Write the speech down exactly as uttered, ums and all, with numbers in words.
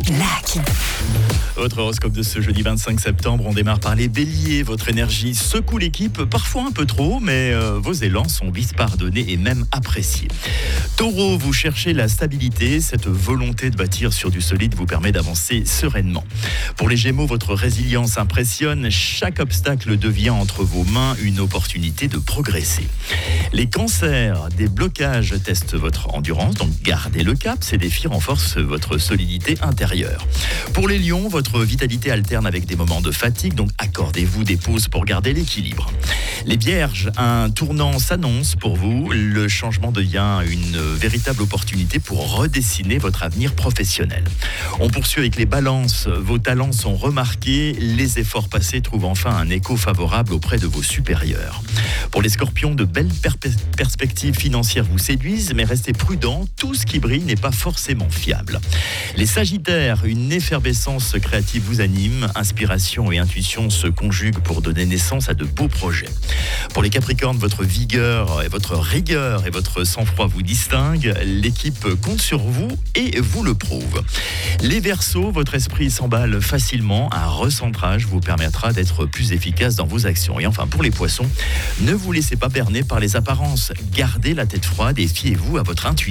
Lucky. Votre horoscope de ce jeudi vingt-cinq septembre, on démarre par les béliers. Votre énergie secoue l'équipe, parfois un peu trop, mais euh, vos élans sont vite pardonnés et même appréciés. Taureau, vous cherchez la stabilité. Cette volonté de bâtir sur du solide vous permet d'avancer sereinement. Pour les gémeaux, votre résilience impressionne. Chaque obstacle devient entre vos mains une opportunité de progresser. Les cancers, des blocages testent votre endurance, donc gardez le cap. Ces défis renforcent votre solidité intérieure. Pour les lions, votre vitalité alterne avec des moments de fatigue, donc accordez-vous des pauses pour garder l'équilibre. Les vierges, un tournant s'annonce pour vous. Le changement devient une véritable opportunité pour redessiner votre avenir professionnel. On poursuit avec les balances. Vos talents sont remarqués. Les efforts passés trouvent enfin un écho favorable auprès de vos supérieurs. Pour les scorpions, de belles per- perspectives financières vous séduisent, mais restez prudents. Tout ce qui brille n'est pas forcément fiable. Les sagittaires, une effervescence créative vous anime. Inspiration et intuition se conjuguent pour donner naissance à de beaux projets. Pour les capricornes, votre vigueur et votre rigueur et votre sang-froid vous distinguent. L'équipe compte sur vous et vous le prouve. Les verseaux, votre esprit s'emballe facilement. Un recentrage vous permettra d'être plus efficace dans vos actions. Et enfin, pour les poissons, ne vous laissez pas berner par les apparences. Gardez la tête froide et fiez-vous à votre intuition.